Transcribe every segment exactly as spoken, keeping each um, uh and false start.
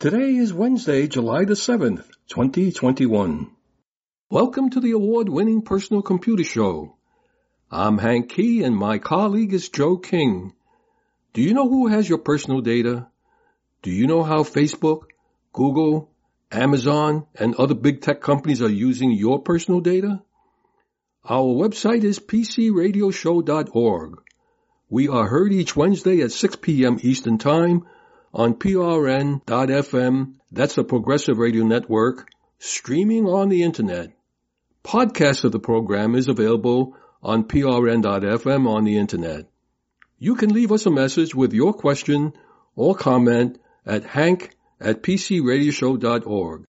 Today is Wednesday, July the seventh, twenty twenty-one. Welcome to the award-winning Personal Computer Show. I'm Hank Key and my colleague is Joe King. Do you know who has your personal data? Do you know how Facebook, Google, Amazon, and other big tech companies are using your personal data? Our website is p c radio show dot org. We are heard each Wednesday at six p.m. Eastern Time on P R N dot F M, that's the Progressive Radio Network, streaming on the Internet. Podcast of the program is available on P R N dot F M on the Internet. You can leave us a message with your question or comment at hank at p c radio show dot org.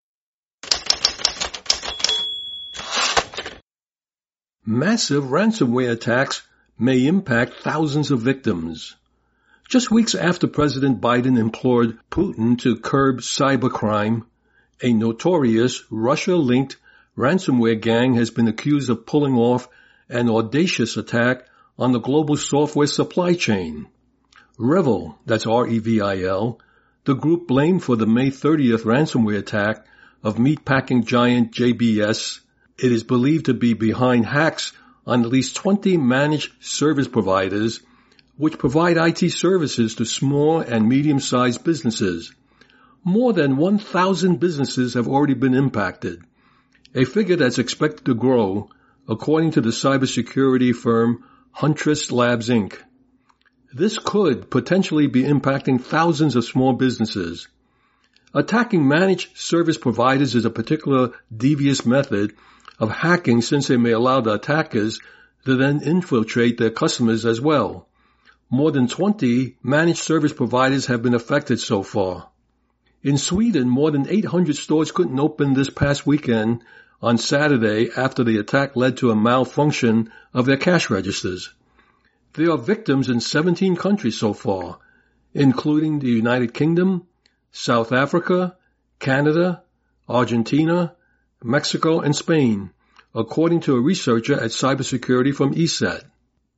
Massive ransomware attacks may impact thousands of victims. Just weeks after President Biden implored Putin to curb cybercrime, a notorious Russia-linked ransomware gang has been accused of pulling off an audacious attack on the global software supply chain. Revil, that's R E V I L, the group blamed for the May thirtieth ransomware attack of meatpacking giant J B S. It is believed to be behind hacks on at least twenty managed service providers which provide I T services to small and medium-sized businesses. More than one thousand businesses have already been impacted, a figure that's expected to grow, according to the cybersecurity firm Huntress Labs, Incorporated. This could potentially be impacting thousands of small businesses. Attacking managed service providers is a particular devious method of hacking, since they may allow the attackers to then infiltrate their customers as well. More than twenty managed service providers have been affected so far. In Sweden, more than eight hundred stores couldn't open this past weekend on Saturday after the attack led to a malfunction of their cash registers. There are victims in seventeen countries so far, including the United Kingdom, South Africa, Canada, Argentina, Mexico, and Spain, according to a researcher at cybersecurity from E S E T.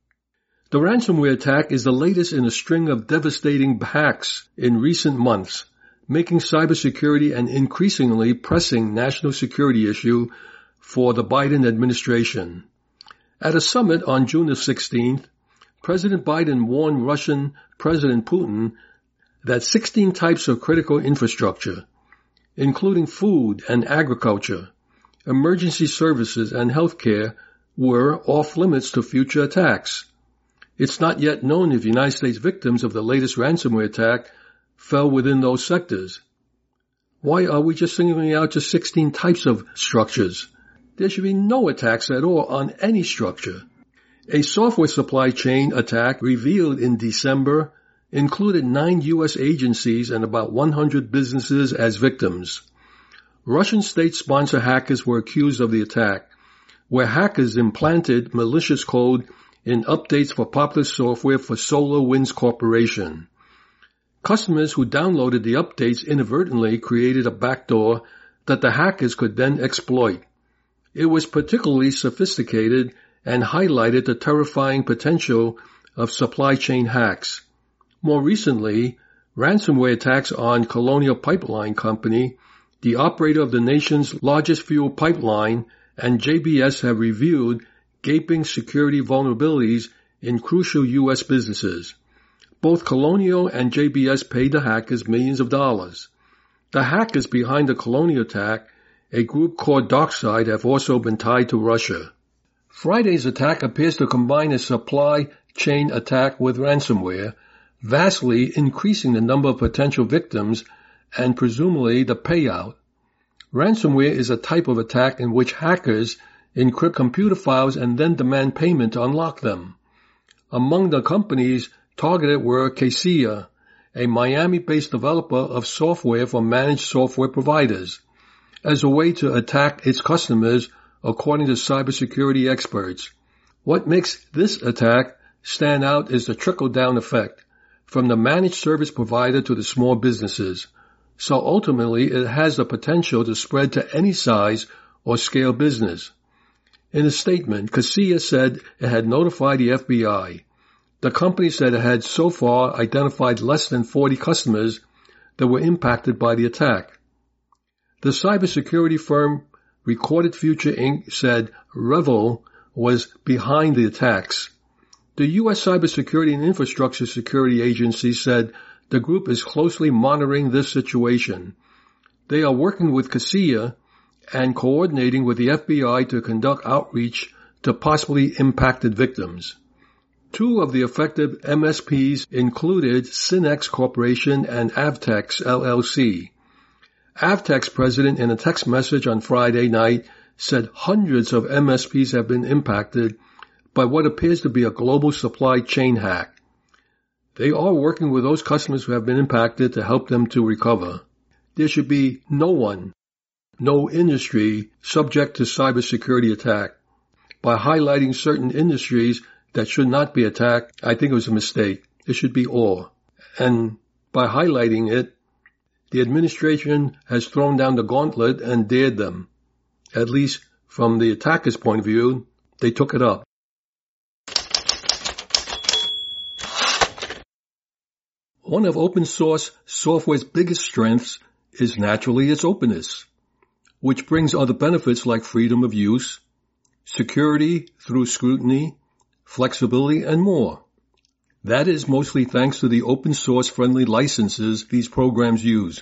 The ransomware attack is the latest in a string of devastating hacks in recent months, making cybersecurity an increasingly pressing national security issue for the Biden administration. At a summit on June the sixteenth, President Biden warned Russian President Putin that sixteen types of critical infrastructure, including food and agriculture, emergency services, and healthcare, were off limits to future attacks. It's not yet known if United States victims of the latest ransomware attack fell within those sectors. Why are we just singling out just sixteen types of structures? There should be no attacks at all on any structure. A software supply chain attack revealed in December included nine U S agencies and about one hundred businesses as victims. Russian state-sponsored hackers were accused of the attack, where hackers implanted malicious code in updates for popular software for SolarWinds Corporation. Customers who downloaded the updates inadvertently created a backdoor that the hackers could then exploit. It was particularly sophisticated and highlighted the terrifying potential of supply chain hacks. More recently, ransomware attacks on Colonial Pipeline Company, the operator of the nation's largest fuel pipeline, and J B S have revealed gaping security vulnerabilities in crucial U S businesses. Both Colonial and J B S paid the hackers millions of dollars. The hackers behind the Colonial attack, a group called DarkSide, have also been tied to Russia. Friday's attack appears to combine a supply chain attack with ransomware, vastly increasing the number of potential victims and presumably the payout. Ransomware is a type of attack in which hackers encrypt computer files and then demand payment to unlock them. Among the companies targeted were Kaseya, a Miami-based developer of software for managed software providers, as a way to attack its customers, according to cybersecurity experts. What makes this attack stand out is the trickle-down effect, from the managed service provider to the small businesses. So ultimately, it has the potential to spread to any size or scale business. In a statement, Kaseya said it had notified the F B I. The company said it had so far identified less than forty customers that were impacted by the attack. The cybersecurity firm Recorded Future Incorporated said Revell was behind the attacks. The U S Cybersecurity and Infrastructure Security Agency said the group is closely monitoring this situation. They are working with CASIA and coordinating with the F B I to conduct outreach to possibly impacted victims. Two of the affected M S Ps included Synex Corporation and Avtex L L C. Avtex president, in a text message on Friday night, said hundreds of M S Ps have been impacted by what appears to be a global supply chain hack. They are working with those customers who have been impacted to help them to recover. There should be no one, no industry subject to cybersecurity attack. By highlighting certain industries that should not be attacked, I think it was a mistake. It should be all. And by highlighting it, the administration has thrown down the gauntlet and dared them. At least from the attacker's point of view, they took it up. One of open source software's biggest strengths is naturally its openness, which brings other benefits like freedom of use, security through scrutiny, flexibility, and more. That is mostly thanks to the open source friendly licenses these programs use.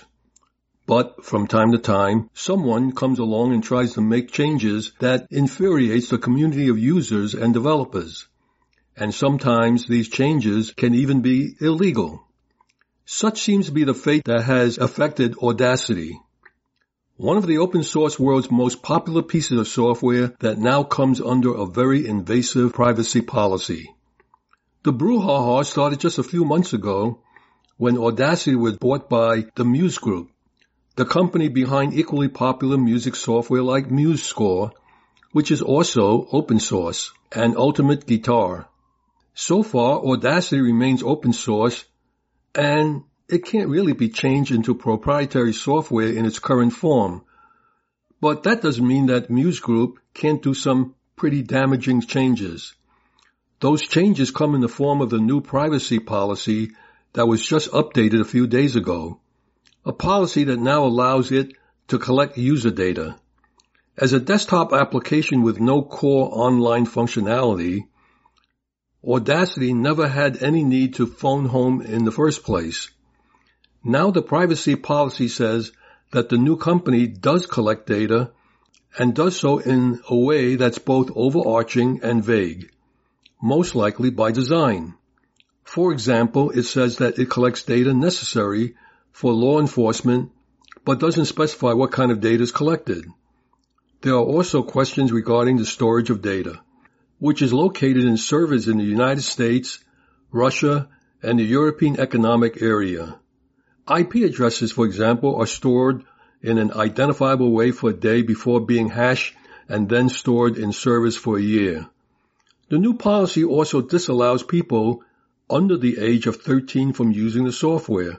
But from time to time, someone comes along and tries to make changes that infuriates the community of users and developers. And sometimes these changes can even be illegal. Such seems to be the fate that has affected Audacity, one of the open source world's most popular pieces of software that now comes under a very invasive privacy policy. The brouhaha started just a few months ago when Audacity was bought by the Muse Group, the company behind equally popular music software like MuseScore, which is also open source, and Ultimate Guitar. So far, Audacity remains open source, and it can't really be changed into proprietary software in its current form. But that doesn't mean that Muse Group can't do some pretty damaging changes. Those changes come in the form of the new privacy policy that was just updated a few days ago, a policy that now allows it to collect user data. As a desktop application with no core online functionality, Audacity never had any need to phone home in the first place. Now the privacy policy says that the new company does collect data and does so in a way that's both overarching and vague, most likely by design. For example, it says that it collects data necessary for law enforcement, but doesn't specify what kind of data is collected. There are also questions regarding the storage of data, which is located in servers in the United States, Russia, and the European Economic Area. I P addresses, for example, are stored in an identifiable way for a day before being hashed and then stored in servers for a year. The new policy also disallows people under the age of thirteen from using the software,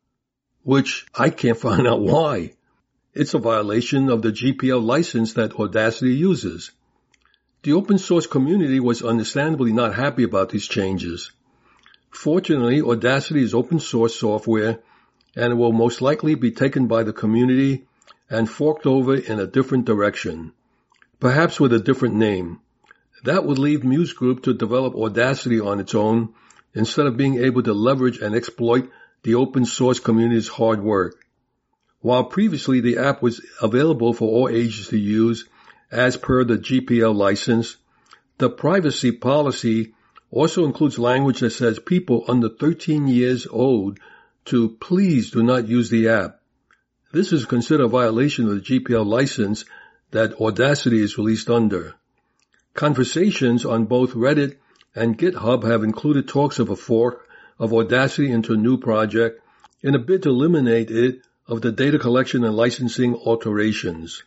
which I can't find out why. It's a violation of the G P L license that Audacity uses. The open source community was understandably not happy about these changes. Fortunately, Audacity is open source software and it will most likely be taken by the community and forked over in a different direction, perhaps with a different name. That would leave Muse Group to develop Audacity on its own instead of being able to leverage and exploit the open source community's hard work. While previously the app was available for all ages to use as per the G P L license, the privacy policy also includes language that says people under thirteen years old to please do not use the app. This is considered a violation of the G P L license that Audacity is released under. Conversations on both Reddit and GitHub have included talks of a fork of Audacity into a new project in a bid to eliminate it of the data collection and licensing alterations.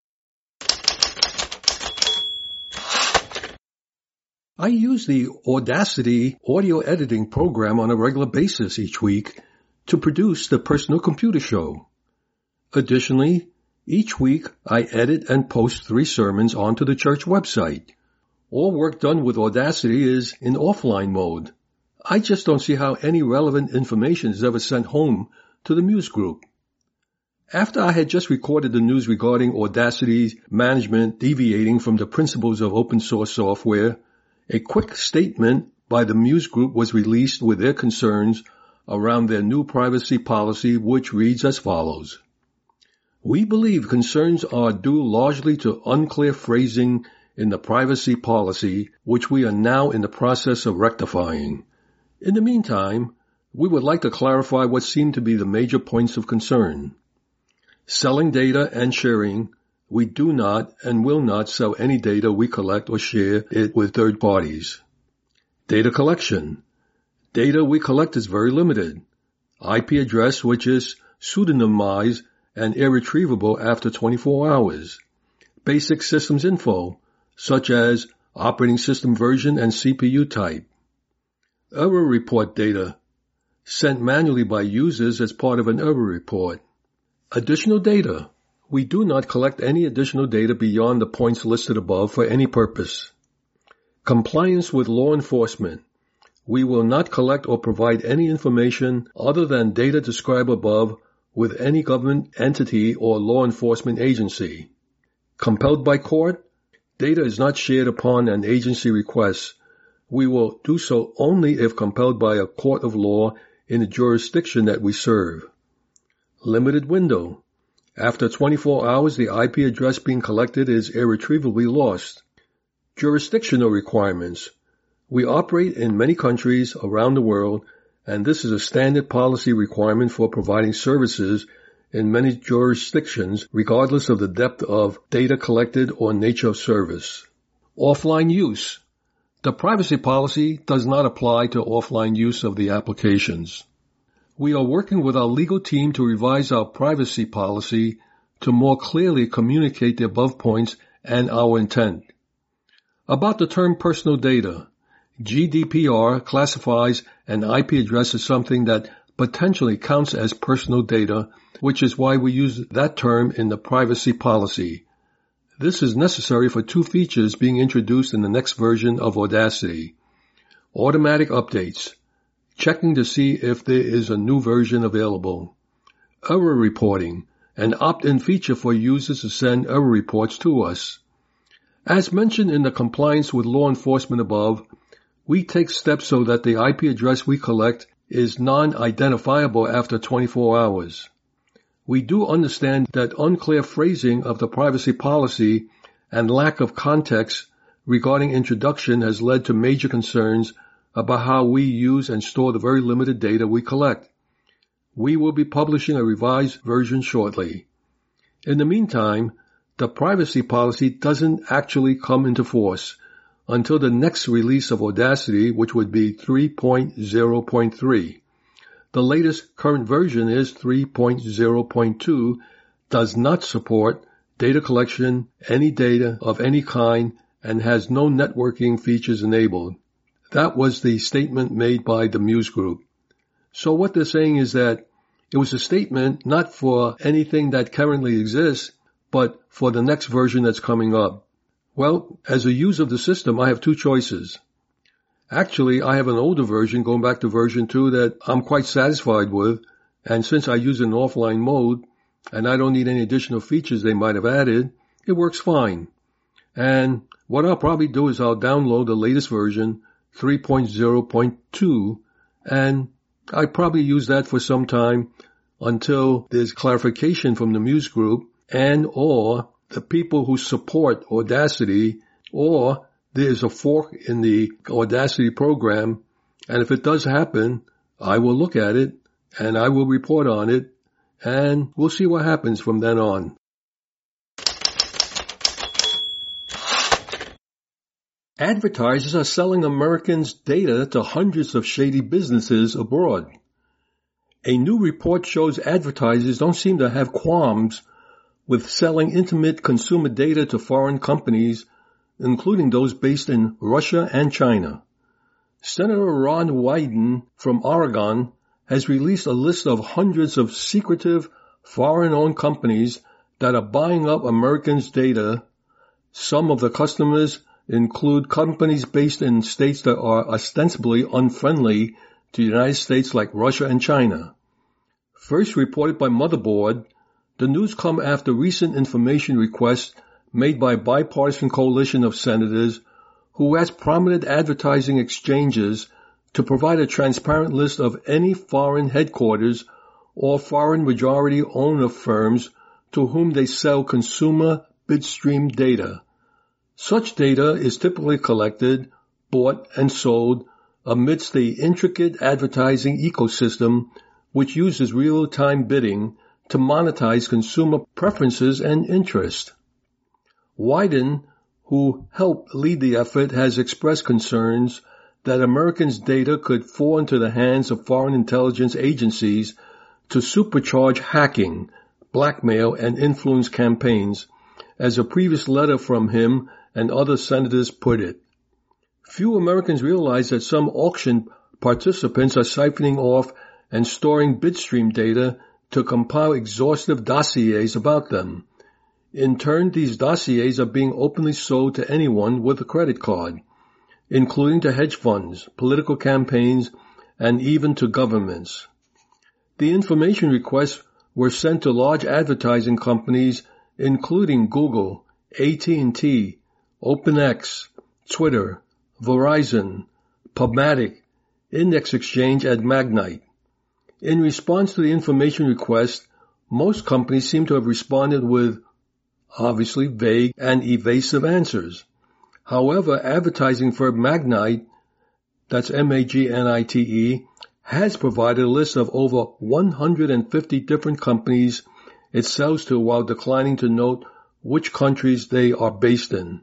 I use the Audacity audio editing program on a regular basis each week to produce the Personal Computer Show. Additionally, each week I edit and post three sermons onto the church website. All work done with Audacity is in offline mode. I just don't see how any relevant information is ever sent home to the Muse Group. After I had just recorded the news regarding Audacity's management deviating from the principles of open source software, a quick statement by the Muse Group was released with their concerns around their new privacy policy, which reads as follows. We believe concerns are due largely to unclear phrasing in the privacy policy, which we are now in the process of rectifying. In the meantime, we would like to clarify what seem to be the major points of concern. Selling data and sharing, we do not and will not sell any data we collect or share it with third parties. Data collection. Data we collect is very limited. I P address, which is pseudonymized and irretrievable after twenty-four hours. Basic systems info, such as operating system version and C P U type. Error report data, sent manually by users as part of an error report. Additional data. We do not collect any additional data beyond the points listed above for any purpose. Compliance with law enforcement. We will not collect or provide any information other than data described above with any government entity or law enforcement agency. Compelled by court. Data is not shared upon an agency request. We will do so only if compelled by a court of law in the jurisdiction that we serve. Limited window. After twenty-four hours, the I P address being collected is irretrievably lost. Jurisdictional requirements. We operate in many countries around the world, and this is a standard policy requirement for providing services in many jurisdictions, regardless of the depth of data collected or nature of service. Offline use. The privacy policy does not apply to offline use of the applications. We are working with our legal team to revise our privacy policy to more clearly communicate the above points and our intent. About the term personal data, G D P R classifies an I P address as something that potentially counts as personal data, which is why we use that term in the privacy policy. This is necessary for two features being introduced in the next version of Audacity. Automatic updates, checking to see if there is a new version available. Error reporting, an opt-in feature for users to send error reports to us. As mentioned in the compliance with law enforcement above, we take steps so that the I P address we collect is non-identifiable after twenty-four hours. We do understand that unclear phrasing of the privacy policy and lack of context regarding introduction has led to major concerns about how we use and store the very limited data we collect. We will be publishing a revised version shortly. In the meantime, the privacy policy doesn't actually come into force until the next release of Audacity, which would be three point oh point three. The latest current version is three point oh point two, does not support data collection, any data of any kind, and has no networking features enabled. That was the statement made by the Muse Group. So what they're saying is that it was a statement not for anything that currently exists, but for the next version that's coming up. Well, as a user of the system, I have two choices. Actually, I have an older version going back to version two that I'm quite satisfied with, and since I use it in offline mode, and I don't need any additional features they might have added, it works fine. And what I'll probably do is I'll download the latest version, three point oh point two, and I probably use that for some time until there's clarification from the Muse Group and or the people who support Audacity, or there's a fork in the Audacity program, and if it does happen, I will look at it and I will report on it, and we'll see what happens from then on. Advertisers are selling Americans' data to hundreds of shady businesses abroad. A new report shows advertisers don't seem to have qualms with selling intimate consumer data to foreign companies, including those based in Russia and China. Senator Ron Wyden from Oregon has released a list of hundreds of secretive foreign-owned companies that are buying up Americans' data. Some of the customers include companies based in states that are ostensibly unfriendly to the United States like Russia and China. First reported by Motherboard, the news come after recent information requests made by a bipartisan coalition of senators who asked prominent advertising exchanges to provide a transparent list of any foreign headquarters or foreign majority owner firms to whom they sell consumer bitstream data. Such data is typically collected, bought, and sold amidst the intricate advertising ecosystem which uses real-time bidding to monetize consumer preferences and interest. Wyden, who helped lead the effort, has expressed concerns that Americans' data could fall into the hands of foreign intelligence agencies to supercharge hacking, blackmail, and influence campaigns, as a previous letter from him and other senators put it. Few Americans realize that some auction participants are siphoning off and storing bitstream data to compile exhaustive dossiers about them. In turn, these dossiers are being openly sold to anyone with a credit card, including to hedge funds, political campaigns, and even to governments. The information requests were sent to large advertising companies including Google, A T and T, OpenX, Twitter, Verizon, PubMatic, Index Exchange, and Magnite. In response to the information request, most companies seem to have responded with obviously vague and evasive answers. However, advertising firm Magnite, that's M A G N I T E, has provided a list of over one hundred fifty different companies it sells to while declining to note which countries they are based in.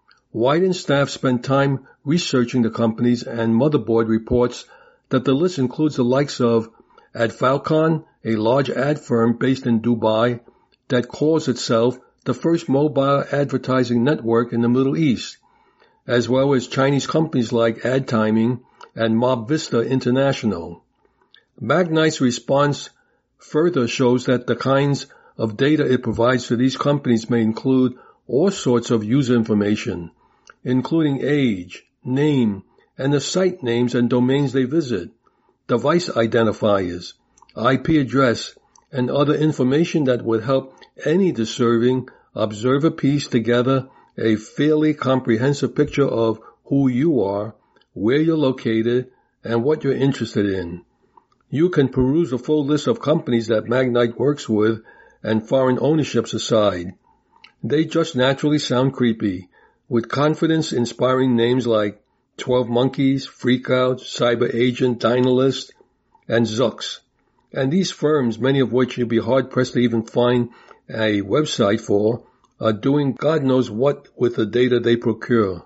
Wyden staff spent time researching the companies, and Motherboard reports that the list includes the likes of AdFalcon, a large ad firm based in Dubai that calls itself the first mobile advertising network in the Middle East, as well as Chinese companies like AdTiming and MobVista International. Magnite's response further shows that the kinds of data it provides to these companies may include all sorts of user information, including age, name, and the site names and domains they visit, device identifiers, I P address, and other information that would help any deserving observer piece together a fairly comprehensive picture of who you are, where you're located, and what you're interested in. You can peruse the full list of companies that Magnite works with and foreign ownerships aside. They just naturally sound creepy, with confidence-inspiring names like twelve Monkeys, Freakout, Cyber Agent, Dynalist, and Zux. And these firms, many of which you'd be hard-pressed to even find a website for, are doing God knows what with the data they procure.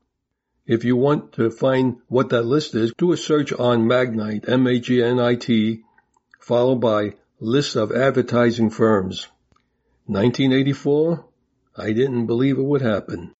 If you want to find what that list is, do a search on Magnite, M A G N I T, followed by List of Advertising Firms. nineteen eighty-four? I didn't believe it would happen.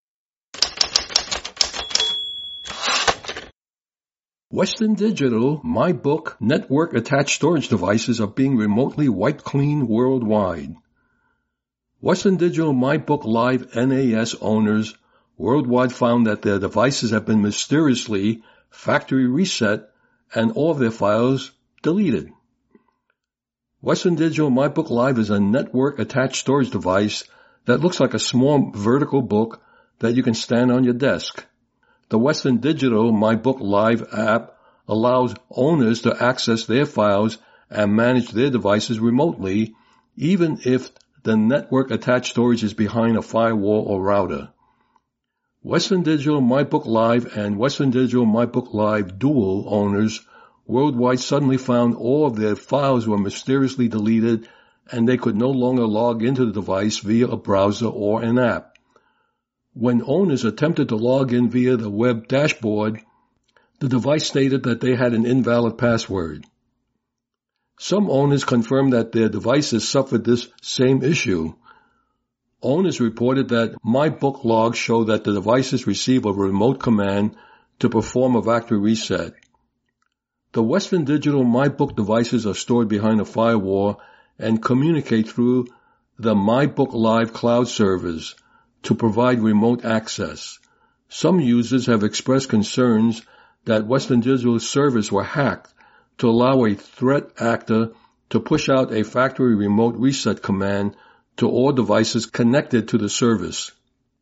Western Digital MyBook network-attached storage devices are being remotely wiped clean worldwide. Western Digital MyBook Live N A S owners worldwide found that their devices have been mysteriously factory reset and all of their files deleted. Western Digital MyBook Live is a network-attached storage device that looks like a small vertical book that you can stand on your desk. The Western Digital MyBook Live app allows owners to access their files and manage their devices remotely, even if the network-attached storage is behind a firewall or router. Western Digital MyBook Live and Western Digital MyBook Live Dual owners worldwide suddenly found all of their files were mysteriously deleted and they could no longer log into the device via a browser or an app. When owners attempted to log in via the web dashboard, the device stated that they had an invalid password. Some owners confirmed that their devices suffered this same issue. Owners reported that MyBook logs show that the devices receive a remote command to perform a factory reset. The Western Digital MyBook devices are stored behind a firewall and communicate through the MyBook Live cloud servers to provide remote access. Some users have expressed concerns that Western Digital's servers were hacked to allow a threat actor to push out a factory remote reset command to all devices connected to the service.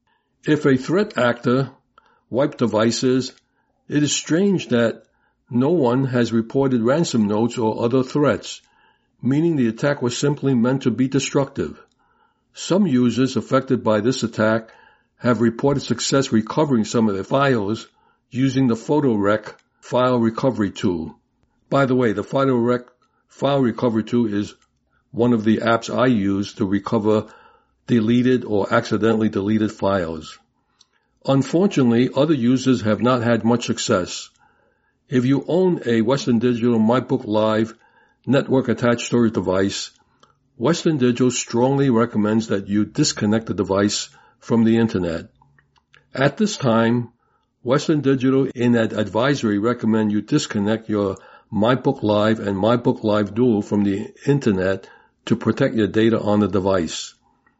If a threat actor wiped devices, it is strange that no one has reported ransom notes or other threats, meaning the attack was simply meant to be destructive. Some users affected by this attack have reported success recovering some of their files using the PhotoRec file recovery tool. By the way, the PhotoRec file recovery tool is one of the apps I use to recover deleted or accidentally deleted files. Unfortunately, other users have not had much success. If you own a Western Digital MyBook Live network-attached storage device, Western Digital strongly recommends that you disconnect the device from the Internet. At this time, Western Digital in that advisory recommend you disconnect your MyBook Live and MyBook Live Dual from the Internet to protect your data on the device.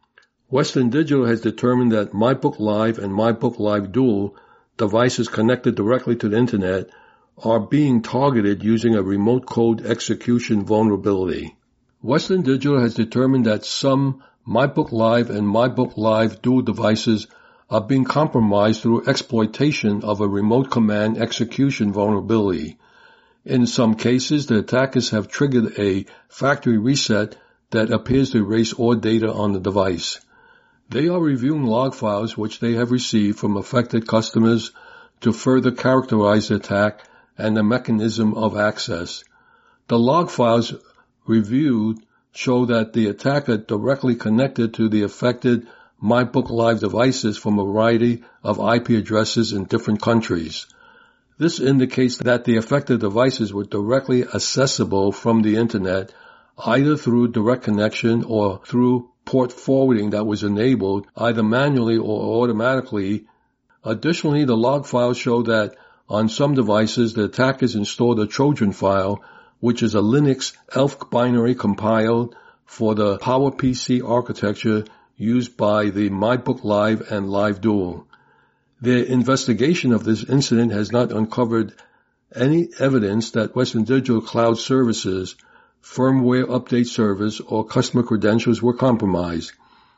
Western Digital has determined that MyBook Live and MyBook Live Dual devices connected directly to the Internet are being targeted using a remote code execution vulnerability. Western Digital has determined that some MyBook Live and MyBook Live Dual devices are being compromised through exploitation of a remote command execution vulnerability. In some cases, the attackers have triggered a factory reset that appears to erase all data on the device. They are reviewing log files which they have received from affected customers to further characterize the attack and the mechanism of access. The log files reviewed show that the attacker directly connected to the affected MyBook Live devices from a variety of I P addresses in different countries. This indicates that the affected devices were directly accessible from the Internet, either through direct connection or through port forwarding that was enabled either manually or automatically. Additionally, the log files show that on some devices, the attackers installed a Trojan file, which is a Linux ELF binary compiled for the PowerPC architecture used by the MyBook Live and Live Dual. Their investigation of this incident has not uncovered any evidence that Western Digital Cloud Services, firmware update service, or customer credentials were compromised.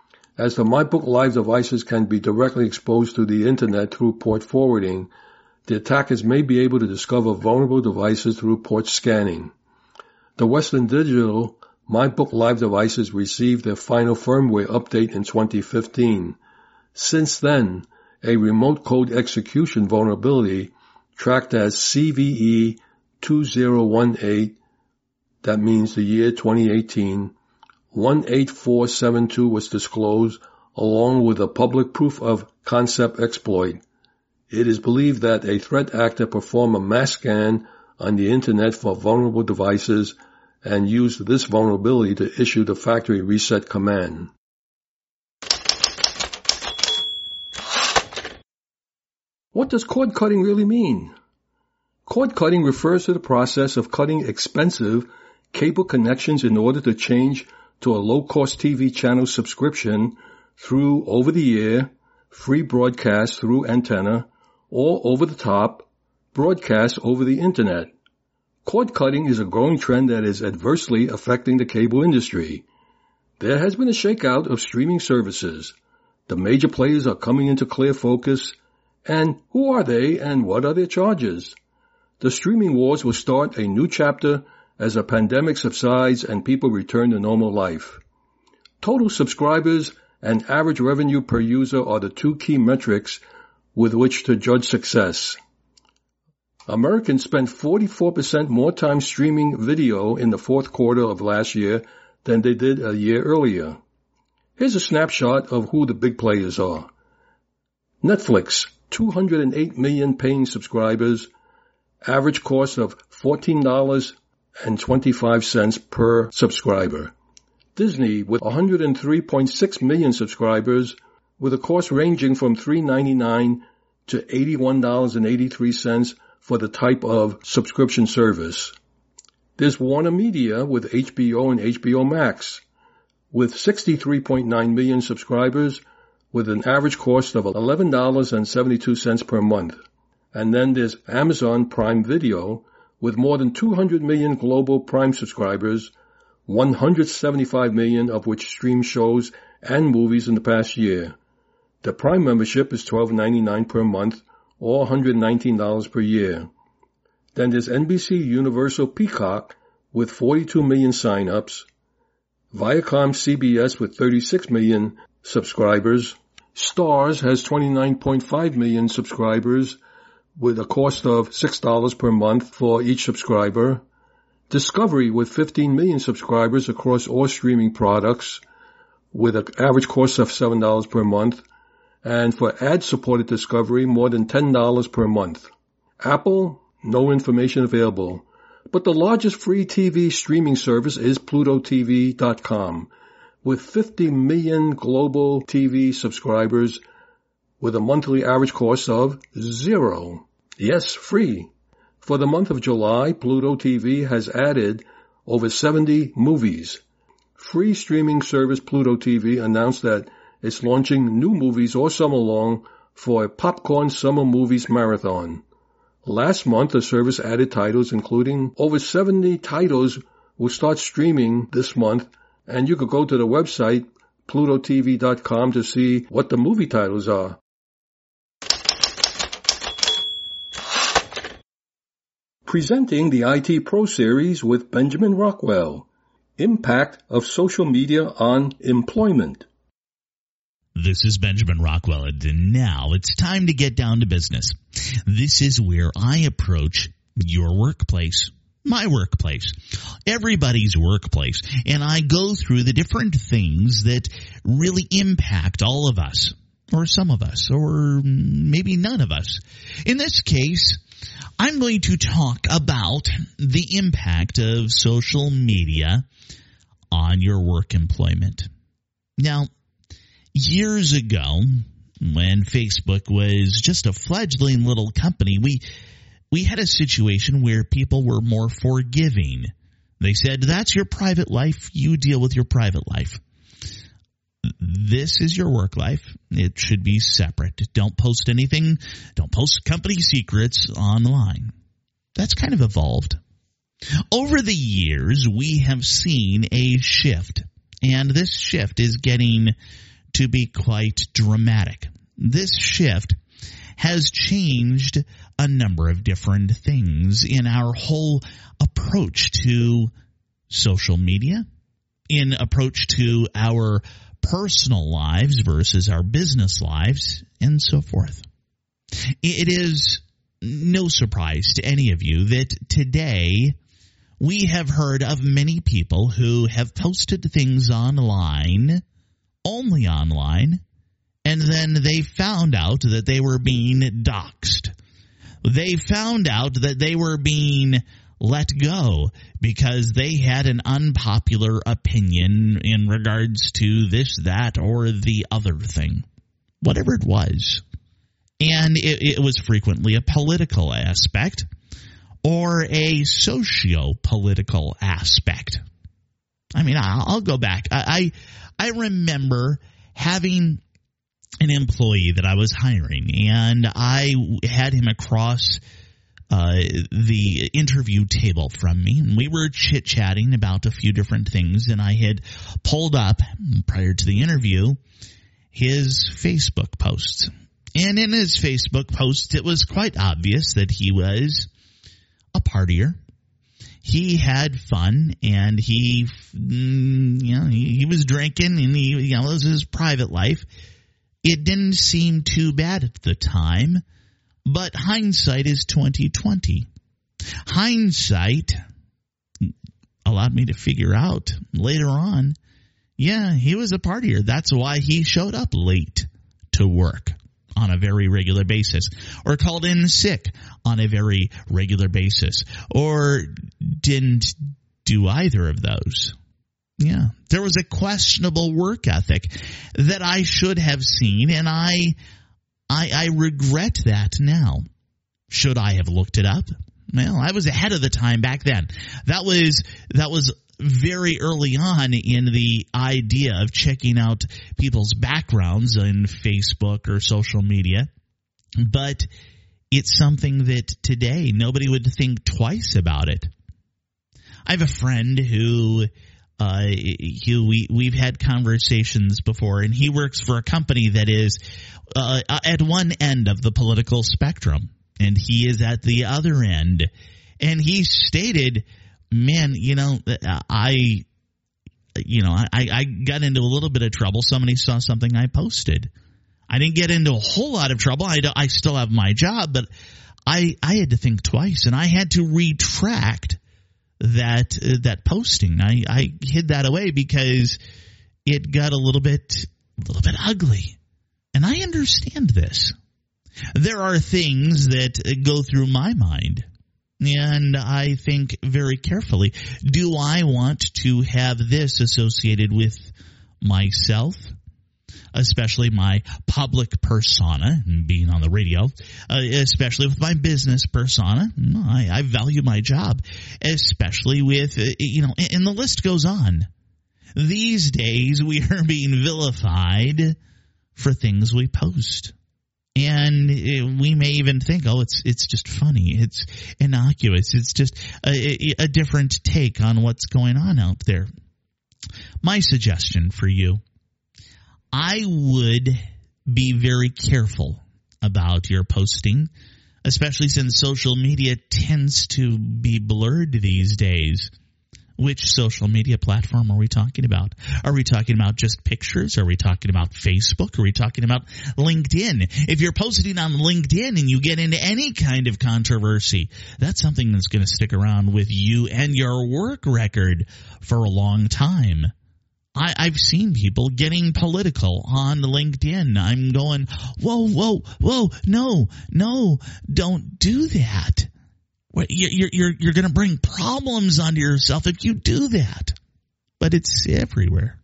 As the MyBook Live devices can be directly exposed to the Internet through port forwarding, the attackers may be able to discover vulnerable devices through port scanning. The Western Digital MyBook Live devices received their final firmware update in twenty fifteen. Since then, a remote code execution vulnerability tracked as C V E two zero one eight, that means the year twenty eighteen, one eight four seven two was disclosed along with a public proof of concept exploit. It is believed that a threat actor performed a mass scan on the Internet for vulnerable devices and used this vulnerability to issue the factory reset command. What does cord cutting really mean? Cord cutting refers to the process of cutting expensive cable connections in order to change to a low-cost T V channel subscription through over-the-air, free broadcast through antenna, or over-the-top broadcast over the Internet. Cord cutting is a growing trend that is adversely affecting the cable industry. There has been a shakeout of streaming services. The major players are coming into clear focus. And who are they and what are their charges? The streaming wars will start a new chapter as the pandemic subsides and people return to normal life. Total subscribers and average revenue per user are the two key metrics with which to judge success. Americans spent forty-four percent more time streaming video in the fourth quarter of last year than they did a year earlier. Here's a snapshot of who the big players are. Netflix, two hundred eight million paying subscribers, average cost of fourteen dollars and twenty-five cents per subscriber. Disney, with one hundred three point six million subscribers, with a cost ranging from three dollars and ninety-nine cents to eighty-one dollars and eighty-three cents for the type of subscription service. There's Warner Media with H B O and H B O Max, with sixty-three point nine million subscribers, with an average cost of eleven dollars and seventy-two cents per month. And then there's Amazon Prime Video, with more than two hundred million global Prime subscribers, one hundred seventy-five million of which stream shows and movies in the past year. The Prime membership is twelve ninety-nine per month, or one hundred nineteen dollars per year. Then there's N B C Universal Peacock with forty-two million sign-ups, Viacom C B S with thirty-six million subscribers, Starz has twenty-nine point five million subscribers with a cost of six dollars per month for each subscriber, Discovery with fifteen million subscribers across all streaming products with an average cost of seven dollars per month, and for ad-supported Discovery, more than ten dollars per month. Apple, no information available. But the largest free T V streaming service is Pluto T V dot com, with fifty million global T V subscribers with a monthly average cost of zero. Yes, free. For the month of July, Pluto T V has added over seventy movies. Free streaming service Pluto T V announced that it's launching new movies all summer long for a Popcorn Summer Movies Marathon. Last month, the service added titles including over seventy titles will start streaming this month, and you could go to the website Pluto T V dot com to see what the movie titles are. Presenting the I T Pro Series with Benjamin Rockwell. Impact of Social Media on Employment. This is Benjamin Rockwell, and now it's time to get down to business. This is where I approach your workplace, my workplace, everybody's workplace, and I go through the different things that really impact all of us, or some of us, or maybe none of us. In this case, I'm going to talk about the impact of social media on your work employment. Now, years ago, when Facebook was just a fledgling little company, we we had a situation where people were more forgiving. They said, that's your private life, you deal with your private life. This is your work life. It should be separate. Don't post anything, don't post company secrets online. That's kind of evolved. Over the years, we have seen a shift, and this shift is getting to be quite dramatic. This shift has changed a number of different things in our whole approach to social media, in approach to our personal lives versus our business lives, and so forth. It is no surprise to any of you that today we have heard of many people who have posted things online, only online, and then they found out that they were being doxxed. They found out that they were being let go because they had an unpopular opinion in regards to this, that, or the other thing, whatever it was. And it, it was frequently a political aspect or a socio-political aspect. I mean, I'll, I'll go back. I, I I remember having an employee that I was hiring, and I had him across uh, the interview table from me, and we were chit-chatting about a few different things, and I had pulled up, prior to the interview, his Facebook posts. And in his Facebook posts, it was quite obvious that he was a partier. He had fun, and he, you know, he, he was drinking, and he, you know, it was his private life. It didn't seem too bad at the time, but hindsight is twenty twenty. Hindsight allowed me to figure out later on, yeah, he was a partier. That's why he showed up late to work on a very regular basis, or called in sick on a very regular basis, or didn't do either of those. Yeah, there was a questionable work ethic that I should have seen, and I, I, I regret that now. Should I have looked it up? Well, I was ahead of the time back then. That was that was very early on in the idea of checking out people's backgrounds in Facebook or social media. But it's something that today nobody would think twice about it. I have a friend who Uh, he, we, we've had conversations before, and he works for a company that is uh, at one end of the political spectrum, and he is at the other end. And he stated, man, you know, I, you know, I, I got into a little bit of trouble. Somebody saw something I posted. I didn't get into a whole lot of trouble. I, I still have my job, but I, I had to think twice, and I had to retract that uh, that posting. I, I hid that away because it got a little bit a little bit ugly. And I understand this. There are things that go through my mind, and I think very carefully, do I want to have this associated with myself? Especially my public persona, being on the radio, uh, especially with my business persona. I, I value my job, especially with, uh, you know, and the list goes on. These days, we are being vilified for things we post. And we may even think, oh, it's it's just funny. It's innocuous. It's just a, a different take on what's going on out there. My suggestion for you, I would be very careful about your posting, especially since social media tends to be blurred these days. Which social media platform are we talking about? Are we talking about just pictures? Are we talking about Facebook? Are we talking about LinkedIn? If you're posting on LinkedIn and you get into any kind of controversy, that's something that's going to stick around with you and your work record for a long time. I, I've seen people getting political on LinkedIn. I'm going, whoa, whoa, whoa, no, no, don't do that. You're, you're, you're going to bring problems onto yourself if you do that. But it's everywhere.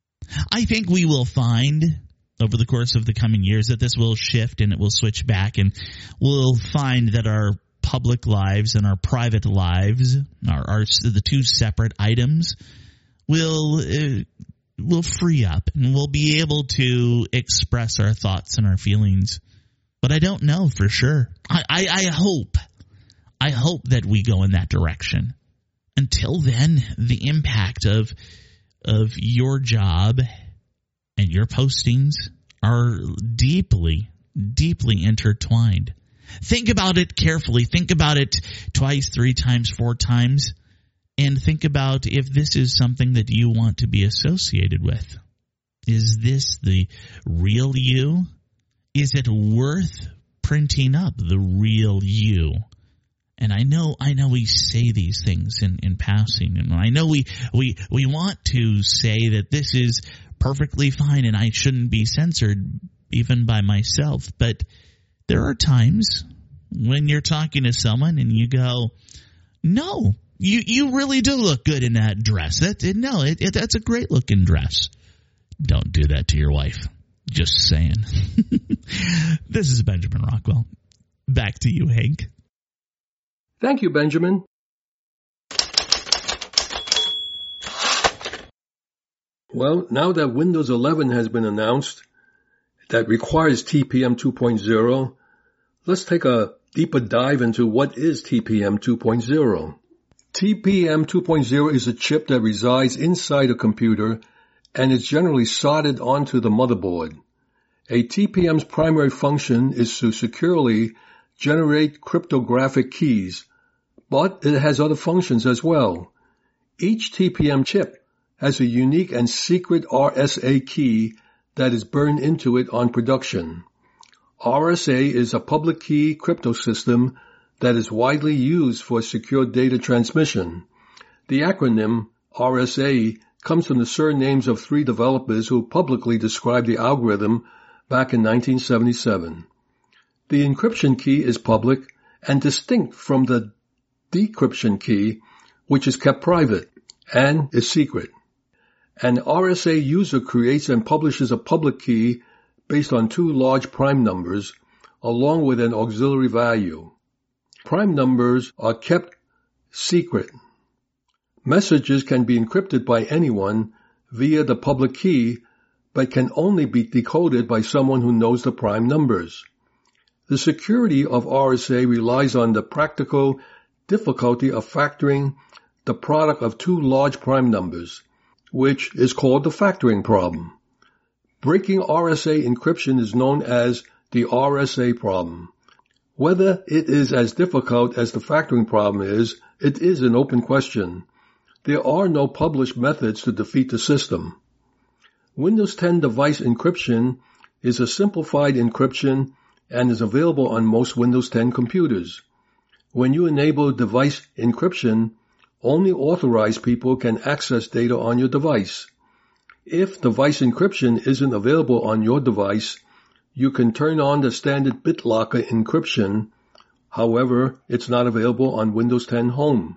I think we will find over the course of the coming years that this will shift and it will switch back, and we'll find that our public lives and our private lives are, are the two separate items. We'll uh, we'll free up and we'll be able to express our thoughts and our feelings. But I don't know for sure. I, I, I hope, I hope that we go in that direction. Until then, the impact of of your job and your postings are deeply, deeply intertwined. Think about it carefully. Think about it twice, three times, four times. And think about if this is something that you want to be associated with. Is this the real you? Is it worth printing up the real you? And I know, I know we say these things in, in passing, and I know we, we, we want to say that this is perfectly fine and I shouldn't be censored even by myself. But there are times when you're talking to someone and you go, no, You you really do look good in that dress. That no, it, it, that's a great looking dress. Don't do that to your wife. Just saying. This is Benjamin Rockwell. Back to you, Hank. Thank you, Benjamin. Well, now that Windows eleven has been announced that requires T P M two point oh, let's take a deeper dive into what is T P M two point oh. T P M two point oh is a chip that resides inside a computer and is generally soldered onto the motherboard. A T P M's primary function is to securely generate cryptographic keys, but it has other functions as well. Each T P M chip has a unique and secret R S A key that is burned into it on production. R S A is a public key crypto system that is widely used for secure data transmission. The acronym R S A comes from the surnames of three developers who publicly described the algorithm back in nineteen seventy-seven. The encryption key is public and distinct from the decryption key, which is kept private and is secret. An R S A user creates and publishes a public key based on two large prime numbers, along with an auxiliary value. Prime numbers are kept secret. Messages can be encrypted by anyone via the public key, but can only be decoded by someone who knows the prime numbers. The security of R S A relies on the practical difficulty of factoring the product of two large prime numbers. which is called the factoring problem. Breaking R S A encryption is known as the R S A problem. Whether it is as difficult as the factoring problem is, it is an open question. There are no published methods to defeat the system. Windows ten device encryption is a simplified encryption and is available on most Windows ten computers. When you enable device encryption, only authorized people can access data on your device. If device encryption isn't available on your device, you can turn on the standard BitLocker encryption. However, it's not available on Windows ten Home.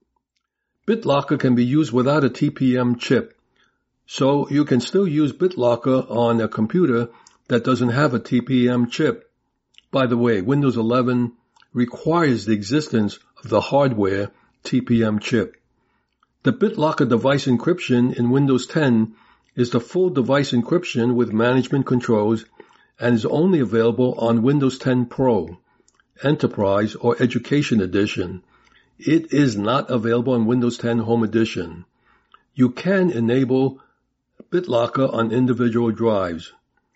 BitLocker can be used without a T P M chip, so you can still use BitLocker on a computer that doesn't have a T P M chip. By the way, Windows eleven requires the existence of the hardware T P M chip. The BitLocker device encryption in Windows ten is the full device encryption with management controls and is only available on Windows ten Pro, Enterprise, or Education Edition. It is not available on Windows ten Home Edition. You can enable BitLocker on individual drives.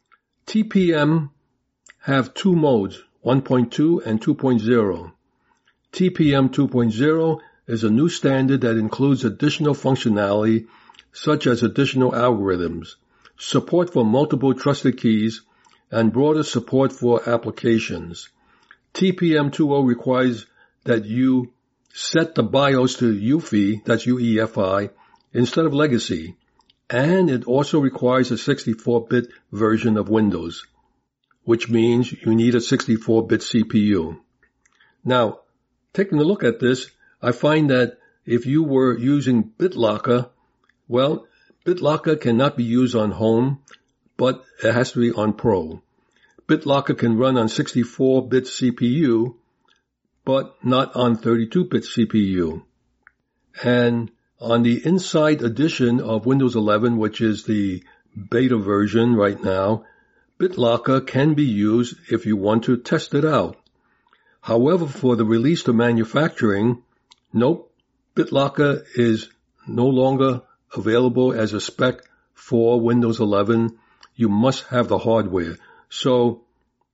T P M have two modes, one point two and two point oh. T P M two point oh is a new standard that includes additional functionality such as additional algorithms, support for multiple trusted keys, and broader support for applications. T P M two point oh requires that you set the BIOS to U E F I, that's U E F I, instead of legacy, and it also requires a sixty-four bit version of Windows, which means you need a sixty-four bit C P U. Now, taking a look at this, I find that if you were using BitLocker, well, BitLocker cannot be used on Home, but it has to be on Pro. BitLocker can run on sixty-four bit C P U, but not on thirty-two bit C P U. And on the Inside edition of Windows eleven, which is the beta version right now, BitLocker can be used if you want to test it out. However, for the release to manufacturing, nope, BitLocker is no longer available as a spec for Windows eleven. You must have the hardware. So,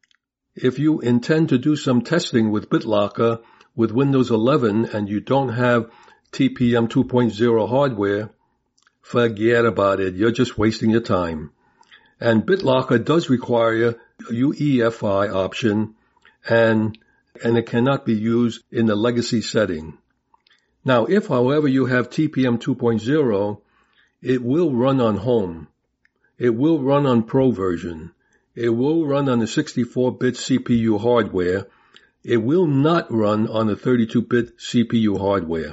if you intend to do some testing with BitLocker with Windows eleven and you don't have T P M two point oh hardware, forget about it. You're just wasting your time. And BitLocker does require a U E F I option, and and it cannot be used in the legacy setting. Now, if, however, you have T P M two point oh, it will run on Home. It will run on Pro version. It will run on the sixty-four bit C P U hardware. It will not run on the thirty-two bit C P U hardware.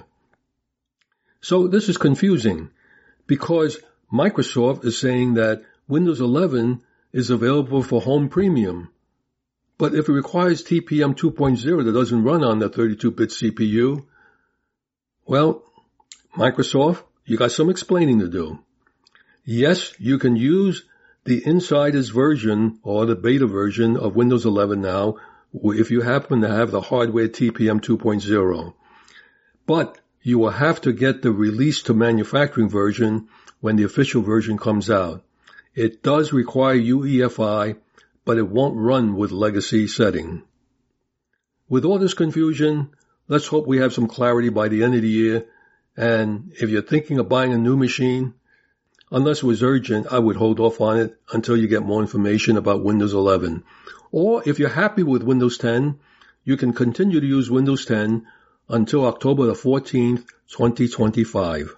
So this is confusing because Microsoft is saying that Windows eleven is available for Home Premium. But if it requires T P M two point oh that doesn't run on the thirty-two bit C P U, well, Microsoft, you got some explaining to do. Yes, you can use the Insider's version or the beta version of Windows eleven now if you happen to have the hardware T P M two point oh. But you will have to get the release to manufacturing version when the official version comes out. It does require U E F I, but it won't run with legacy setting. With all this confusion, let's hope we have some clarity by the end of the year. And if you're thinking of buying a new machine, unless it was urgent, I would hold off on it until you get more information about Windows eleven. Or if you're happy with Windows ten, you can continue to use Windows ten until October the fourteenth, twenty twenty-five.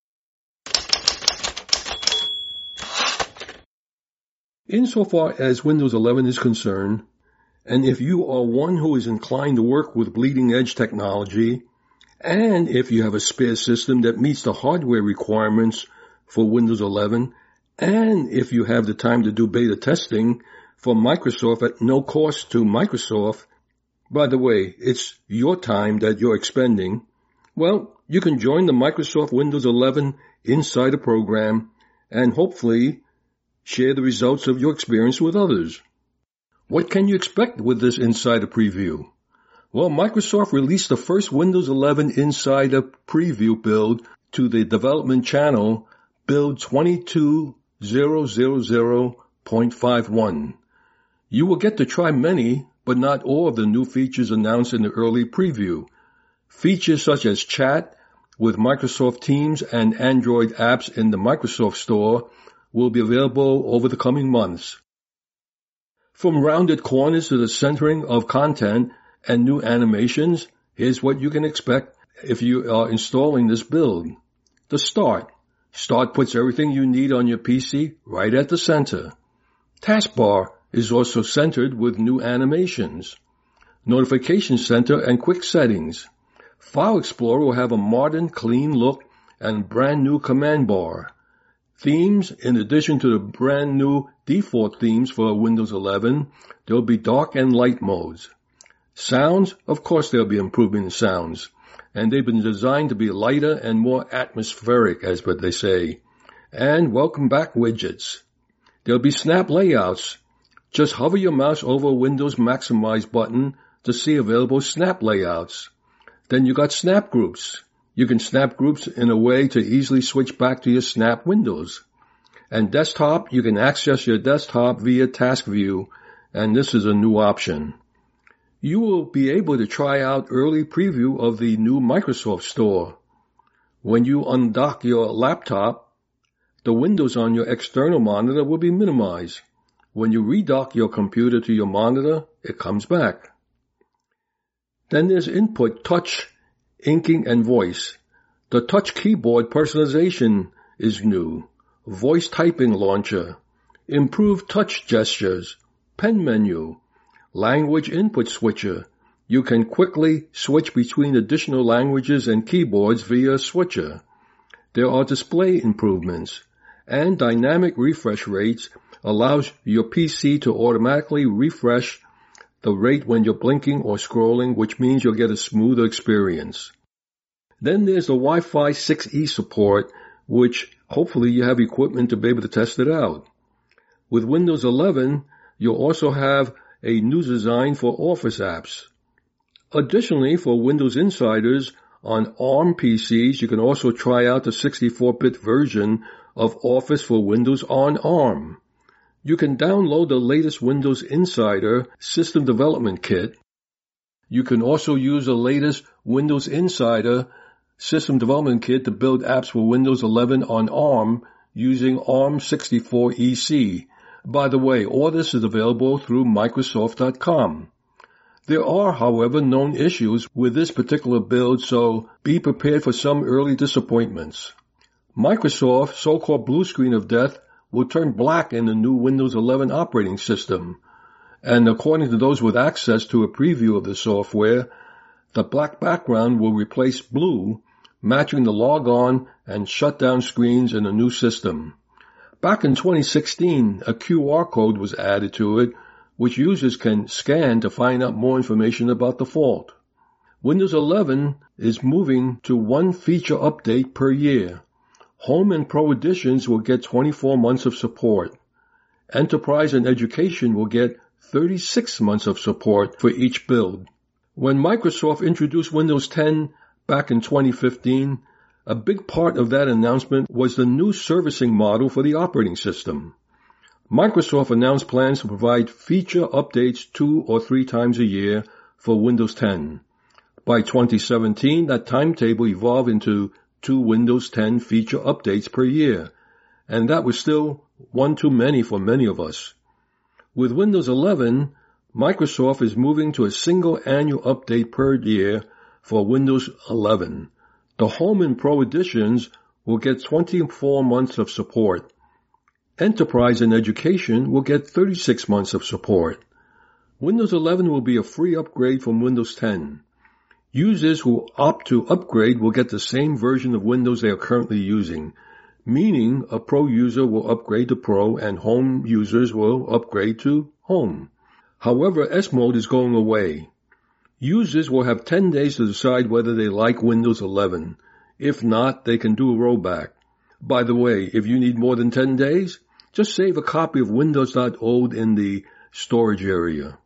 Insofar as Windows eleven is concerned, and if you are one who is inclined to work with bleeding-edge technology, and if you have a spare system that meets the hardware requirements for Windows eleven, and if you have the time to do beta testing for Microsoft at no cost to Microsoft, by the way, it's your time that you're expending, well, you can join the Microsoft Windows eleven Insider program and hopefully share the results of your experience with others. What can you expect with this Insider preview? Well, Microsoft released the first Windows eleven Insider preview build to the development channel build twenty-two thousand point five one. You will get to try many, but not all of the new features announced in the early preview. Features such as chat with Microsoft Teams and Android apps in the Microsoft Store will be available over the coming months. From rounded corners to the centering of content and new animations, here's what you can expect if you are installing this build. The Start. Start puts everything you need on your P C right at the center. Taskbar is also centered with new animations. Notification Center and quick settings. File Explorer will have a modern, clean look and brand new command bar. Themes, in addition to the brand new default themes for Windows eleven, there will be dark and light modes. Sounds, of course there will be improvement in sounds, and they've been designed to be lighter and more atmospheric, as what they say. And welcome back widgets. There'll be snap layouts. Just hover your mouse over Windows Maximize button to see available snap layouts. Then you got snap groups. You can snap groups in a way to easily switch back to your snap windows. And desktop, you can access your desktop via Task View, and this is a new option. You will be able to try out early preview of the new Microsoft Store. When you undock your laptop, the windows on your external monitor will be minimized. When you redock your computer to your monitor, it comes back. Then there's input, touch, inking, and voice. The touch keyboard personalization is new. Voice typing launcher. Improved touch gestures. Pen menu. Language input switcher. You can quickly switch between additional languages and keyboards via switcher. There are display improvements. And dynamic refresh rates allows your P C to automatically refresh the rate when you're blinking or scrolling, which means you'll get a smoother experience. Then there's the Wi-Fi six E support, which hopefully you have equipment to be able to test it out. With Windows eleven, you'll also have a new design for Office apps. Additionally, for Windows Insiders, on ARM P Cs, you can also try out the sixty-four bit version of Office for Windows on ARM. You can download the latest Windows Insider System Development Kit. You can also use the latest Windows Insider System Development Kit to build apps for Windows eleven on ARM using ARM sixty-four E C. By the way, all this is available through Microsoft dot com. There are, however, known issues with this particular build, so be prepared for some early disappointments. Microsoft's so-called blue screen of death will turn black in the new Windows eleven operating system. And according to those with access to a preview of the software, the black background will replace blue, matching the log-on and shutdown screens in the new system. Back in twenty sixteen, a Q R code was added to it, which users can scan to find out more information about the fault. Windows eleven is moving to one feature update per year. Home and Pro editions will get twenty-four months of support. Enterprise and Education will get thirty-six months of support for each build. When Microsoft introduced Windows ten back in twenty fifteen, a big part of that announcement was the new servicing model for the operating system. Microsoft announced plans to provide feature updates two or three times a year for Windows ten. By twenty seventeen, that timetable evolved into two Windows ten feature updates per year, and that was still one too many for many of us. With Windows eleven, Microsoft is moving to a single annual update per year for Windows eleven. The Home and Pro editions will get twenty-four months of support. Enterprise and Education will get thirty-six months of support. Windows eleven will be a free upgrade from Windows ten. Users who opt to upgrade will get the same version of Windows they are currently using, meaning a Pro user will upgrade to Pro and Home users will upgrade to Home. However, S Mode is going away. Users will have ten days to decide whether they like Windows eleven. If not, they can do a rollback. By the way, if you need more than ten days, just save a copy of Windows dot O D in the storage area.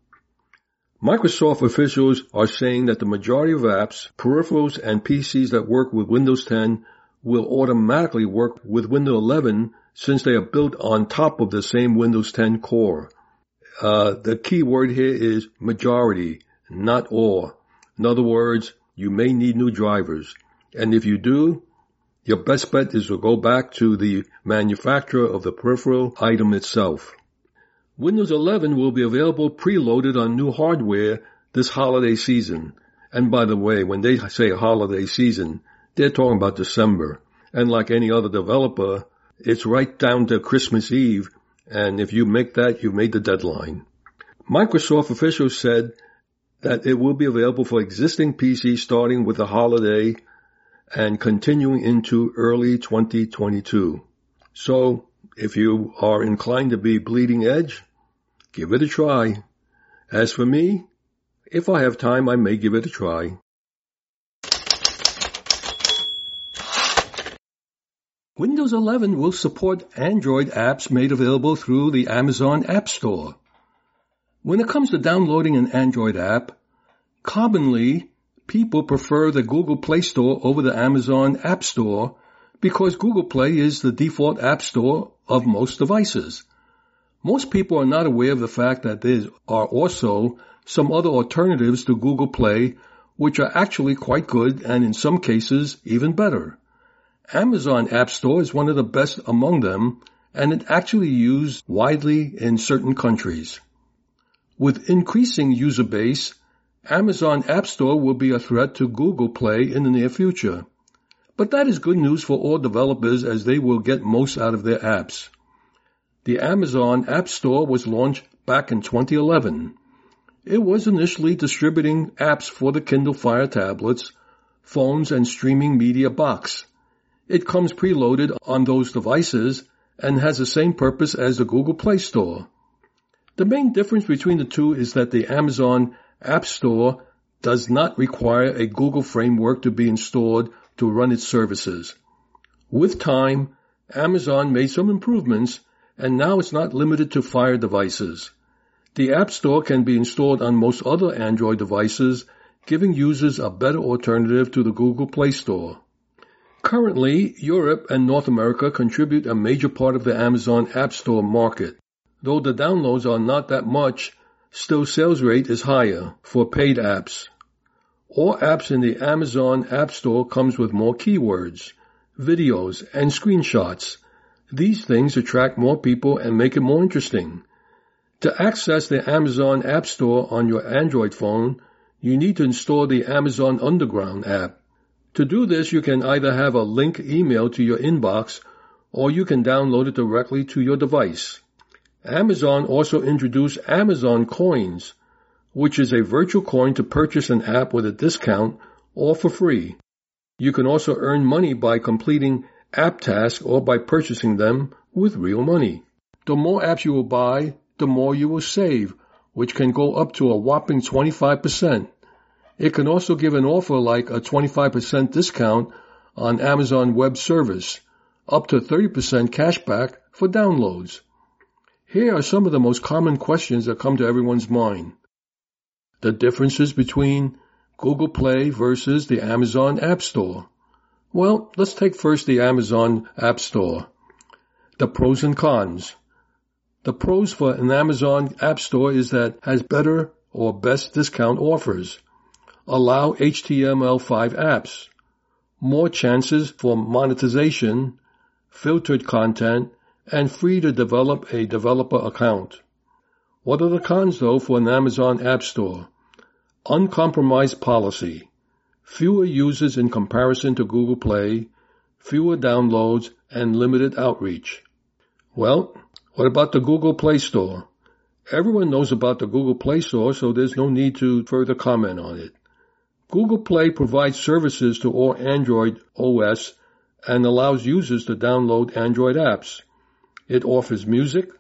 Microsoft officials are saying that the majority of apps, peripherals, and P Cs that work with Windows ten will automatically work with Windows eleven since they are built on top of the same Windows ten core. Uh, the key word here is majority, not all. In other words, you may need new drivers. And if you do, your best bet is to go back to the manufacturer of the peripheral item itself. Windows eleven will be available preloaded on new hardware this holiday season. And by the way, when they say holiday season, they're talking about December. And like any other developer, it's right down to Christmas Eve. And if you make that, you've made the deadline. Microsoft officials said that it will be available for existing P Cs starting with the holiday and continuing into early twenty twenty-two. So, if you are inclined to be bleeding edge, give it a try. As for me, if I have time, I may give it a try. Windows eleven will support Android apps made available through the Amazon App Store. When it comes to downloading an Android app, commonly people prefer the Google Play Store over the Amazon App Store because Google Play is the default app store of most devices. Most people are not aware of the fact that there are also some other alternatives to Google Play which are actually quite good and in some cases even better. Amazon App Store is one of the best among them, and it actually used widely in certain countries. With increasing user base, Amazon App Store will be a threat to Google Play in the near future. But that is good news for all developers as they will get most out of their apps. The Amazon App Store was launched back in twenty eleven. It was initially distributing apps for the Kindle Fire tablets, phones, and streaming media box. It comes preloaded on those devices and has the same purpose as the Google Play Store. The main difference between the two is that the Amazon App Store does not require a Google framework to be installed to run its services. With time, Amazon made some improvements, and now it's not limited to Fire devices. The App Store can be installed on most other Android devices, giving users a better alternative to the Google Play Store. Currently, Europe and North America contribute a major part of the Amazon App Store market. Though the downloads are not that much, still sales rate is higher for paid apps. All apps in the Amazon App Store comes with more keywords, videos, and screenshots. These things attract more people and make it more interesting. To access the Amazon App Store on your Android phone, you need to install the Amazon Underground app. To do this, you can either have a link emailed to your inbox, or you can download it directly to your device. Amazon also introduced Amazon Coins, which is a virtual coin to purchase an app with a discount or for free. You can also earn money by completing app tasks or by purchasing them with real money. The more apps you will buy, the more you will save, which can go up to a whopping twenty-five percent. It can also give an offer like a twenty-five percent discount on Amazon Web Service, up to thirty percent cashback for downloads. Here are some of the most common questions that come to everyone's mind. The differences between Google Play versus the Amazon App Store. Well, let's take first the Amazon App Store. The pros and cons. The pros for an Amazon App Store is that it has better or best discount offers. Allow H T M L five apps, more chances for monetization, filtered content, and free to develop a developer account. What are the cons, though, for an Amazon App Store? Uncompromised policy, fewer users in comparison to Google Play, fewer downloads, and limited outreach. Well, what about the Google Play Store? Everyone knows about the Google Play Store, so there's no need to further comment on it. Google Play provides services to all Android O S and allows users to download Android apps. It offers music,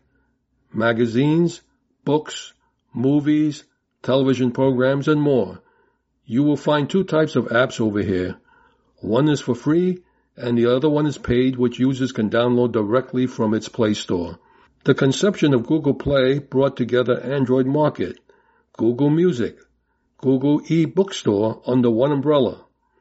magazines, books, movies, television programs, and more. You will find two types of apps over here. One is for free, and the other one is paid, which users can download directly from its Play Store. The conception of Google Play brought together Android market, Google Music, Google e-bookstore under one umbrella.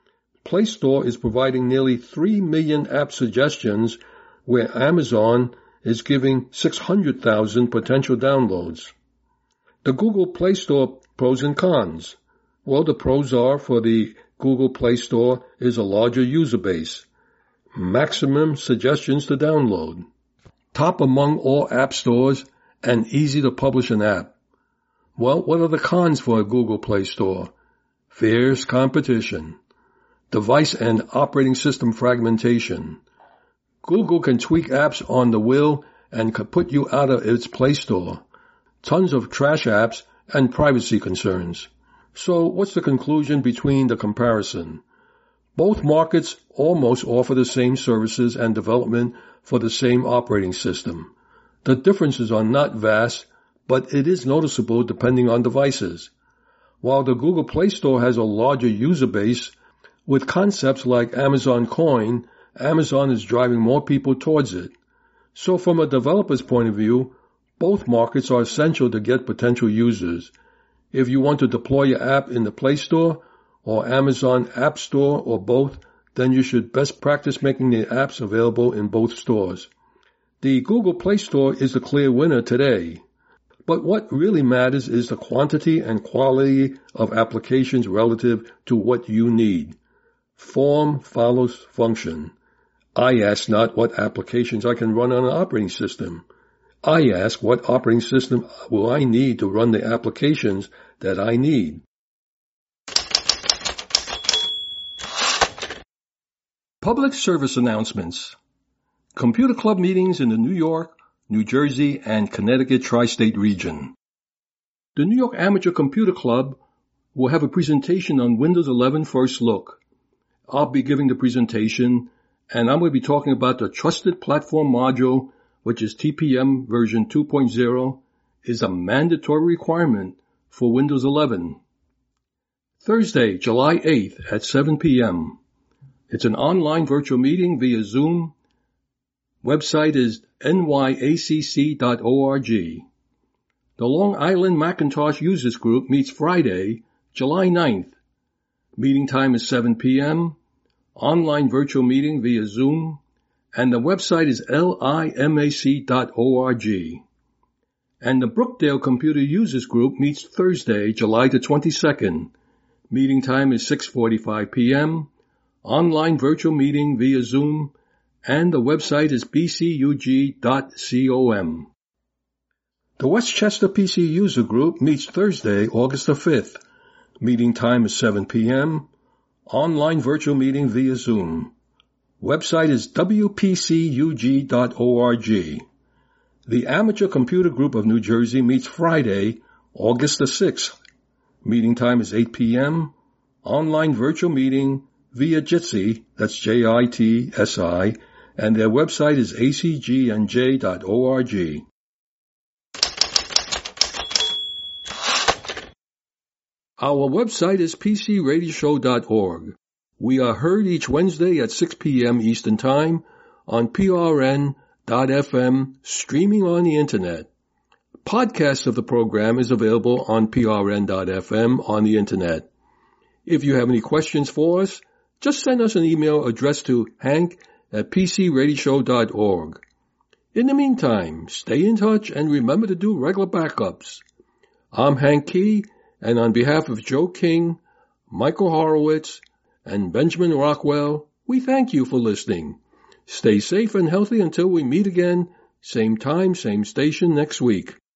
Play Store is providing nearly three million app suggestions, where Amazon is giving six hundred thousand potential downloads. The Google Play Store pros and cons. Well, the pros are for the Google Play Store is a larger user base, maximum suggestions to download, top among all app stores, and easy to publish an app. Well, what are the cons for a Google Play Store? Fierce competition, device and operating system fragmentation. Google can tweak apps on the will and can put you out of its Play Store. Tons of trash apps and privacy concerns. So what's the conclusion between the comparison? Both markets almost offer the same services and development for the same operating system. The differences are not vast, but it is noticeable depending on devices. While the Google Play Store has a larger user base, with concepts like Amazon Coin, Amazon is driving more people towards it. So from a developer's point of view, both markets are essential to get potential users. If you want to deploy your app in the Play Store or Amazon App Store or both, then you should best practice making the apps available in both stores. The Google Play Store is the clear winner today. But what really matters is the quantity and quality of applications relative to what you need. Form follows function. I ask not what applications I can run on an operating system. I ask what operating system will I need to run the applications that I need. Public service announcements. Computer Club meetings in the New York, New Jersey, and Connecticut tri-state region. The New York Amateur Computer Club will have a presentation on Windows eleven First Look. I'll be giving the presentation, and I'm going to be talking about the Trusted Platform Module, which is T P M version two point oh, is a mandatory requirement for Windows eleven. Thursday, July eighth at seven p.m. It's an online virtual meeting via Zoom. Website is N Y A C C dot org. The Long Island Macintosh Users Group meets Friday, July ninth. Meeting time is seven p.m. Online virtual meeting via Zoom. And the website is L I M A C dot org. And the Brookdale Computer Users Group meets Thursday, July the twenty-second. Meeting time is six forty-five p.m. Online virtual meeting via Zoom. And the website is b c u g dot com. The Westchester P C User Group meets Thursday, August the fifth. Meeting time is seven p.m. Online virtual meeting via Zoom. Website is w p c u g dot org. The Amateur Computer Group of New Jersey meets Friday, August the sixth. Meeting time is eight p.m. Online virtual meeting via Jitsi, that's J I T S I, and their website is a c g n j dot org. Our website is p c radio show dot org. We are heard each Wednesday at six p.m. Eastern Time on p r n dot f m, streaming on the Internet. Podcast of the program is available on p r n dot f m on the Internet. If you have any questions for us, just send us an email addressed to hank at p c radio show dot org. In the meantime, stay in touch and remember to do regular backups. I'm Hank Key, and on behalf of Joe King, Michael Horowitz, and Benjamin Rockwell, we thank you for listening. Stay safe and healthy until we meet again, same time, same station next week.